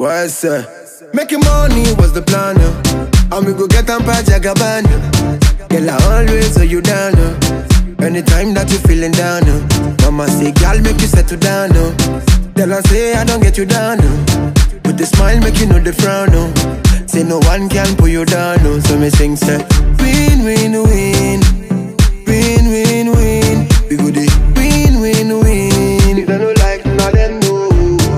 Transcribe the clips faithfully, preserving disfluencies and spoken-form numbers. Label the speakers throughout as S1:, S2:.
S1: Why, sir? Making money was the plan, uh. And we go get on pa Jagaban. Girl, I always hold you down, uh. Anytime that you feeling down, uh. Mama say, girl, make you settle down, uh. Tell her say, I don't get you down, uh. With the smile, make you know the frown, uh. Say no one can pull you down, uh. So me sing, say, win, win, win. Win, win, win. We go dey win, win, win. If I don't like, now them know.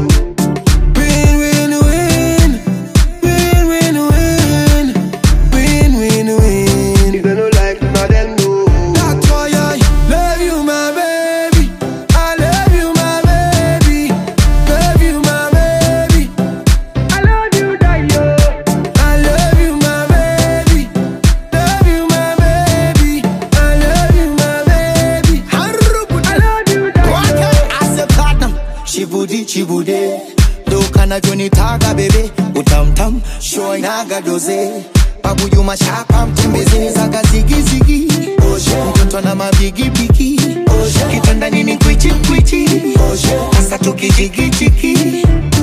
S1: Win, win, win. Win, win, win. Win, win, win. If I don't like, now them know. That's why I love you, my baby. I love you, my baby. Love you, my baby. I love you, Dayo. I love you, my baby. Love you, my baby. I love you, my baby. I love you, Dayo.
S2: As a platinum, Chibudi, Chibude. Do kana joni taga bebe. Utam tam, show naga doze. Babu you mashapa mtembeze. Zaga zigi zigi. Mtoto na mabigi bigi. Kitanda nini kwichi kwichi. Asa tuki jigi jigi.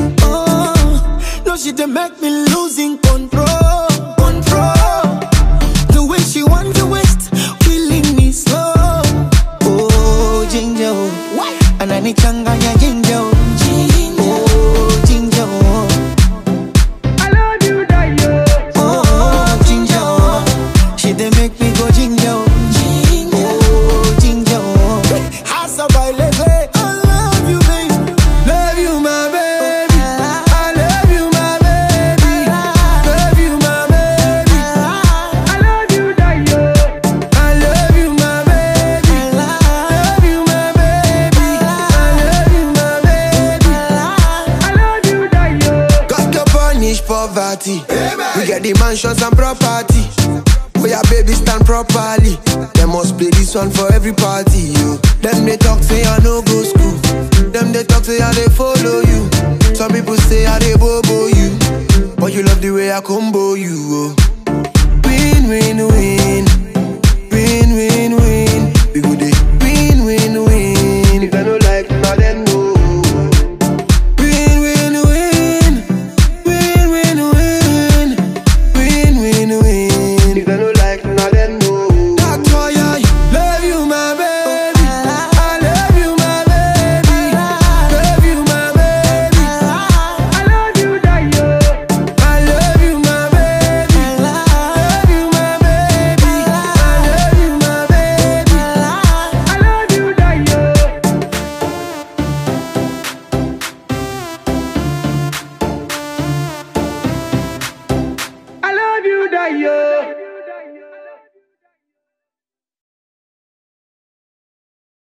S2: Oh, no she dey make me losing control, control. The way she want to waste, killing me slow. Oh, ginger, oh. Ananichanganya ginger, oh. Oh, ginger, oh.
S1: I love you, Dayo.
S2: Oh, ginger, oh. She dey make me go ginger, oh. Oh, ginger, oh. Hasa bailele. I love you, baby.
S1: Love you, my baby. I love you, my baby. Love you, my baby. I love you, Dayo. I love you, my baby. Love you, my baby. I love you, my baby. I love you, Dayo. Got to punish poverty. We get the mansions and property. For your baby stand properly. They must play this one for every party, yo. Them they talk say I no go school. Them they talk say I they follow you. Some people say I they bobo you. But you love the way I combo you, oh.